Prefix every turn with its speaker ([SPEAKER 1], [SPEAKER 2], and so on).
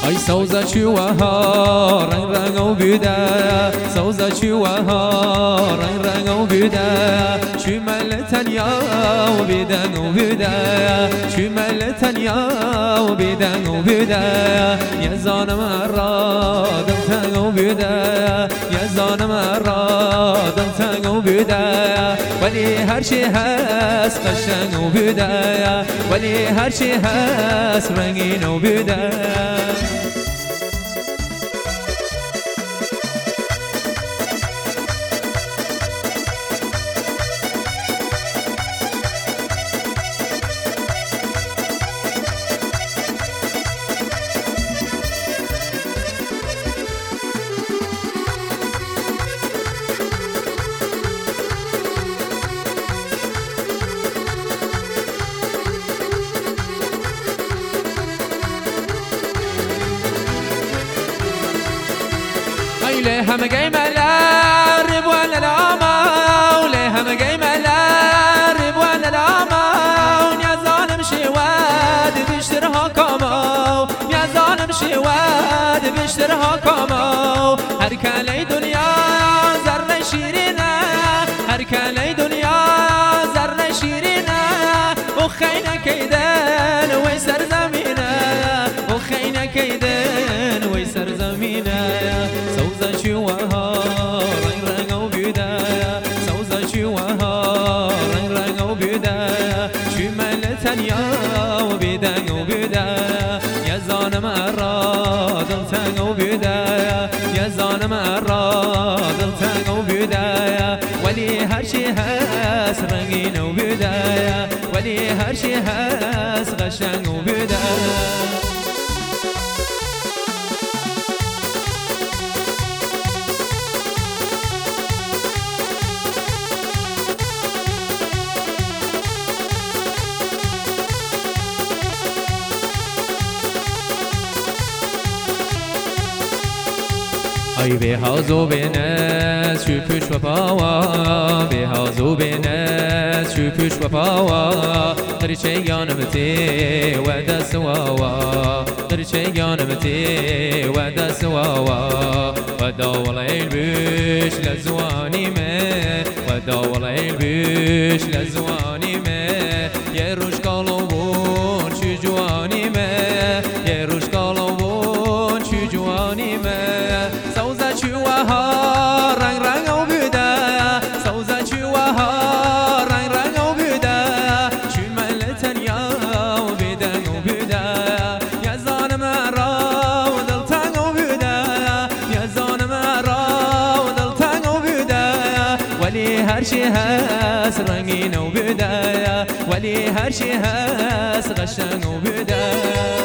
[SPEAKER 1] ای سوزا چوها رنگ رنگ و بیده سوزا چوها رنگ رنگ و بیده شمال تنیا و بیدن و بیده شمال تنیا و بیدن و بیده یزان مرا دم تنگ و بیده یزان مرا دم تنگ و بیده ولی هر چی هست قشنگ و بیده ولی هر چی هست رنگین و بیده ليه هم جاي ملارب ولا لاما وليه هم جاي ملارب ولا لاما يا ظالم شواد بيشترها كامو يا ظالم شواد بيشترها كامو هر كالي دنيا زر شيرينا هر كالي دنيا زر شيرينا وخينا كيدان ويسر زمينا وخينا كيدان ويسر زمينا سوزا شوها رنگ رنگ و بیده سوزا شوها رنگ رنگ و بیده شمال تنیا و بیدن و بیده یزان مرا دل تنگ و بیده یزان مرا دل تنگ و بیده ولی هر چی هست رنگین و بیده ولی هر چی هست قشنگ و بیده ای به هازو بنس شو پوش و پاوا به هازو بنس شو پوش و پاوا درچه یانمتی و دست واوا درچه یانمتی و دست واوا و داول البش لزوانی من و داول البش لزوانی من یه روش قلبون چی جوانی من یه روش قلبون چی جوانی من سوزا چوها رنگ رنگ و بیده سوزا چوها رنگ رنگ و بیده شمال تنیا و بیدن و بیده یزان مرا و دل تنگ و بیده یزان مرا و دل تنگ و بیده ولی هر چی هست رنگین و بیده ولی هر چی هست قشنگ و بیده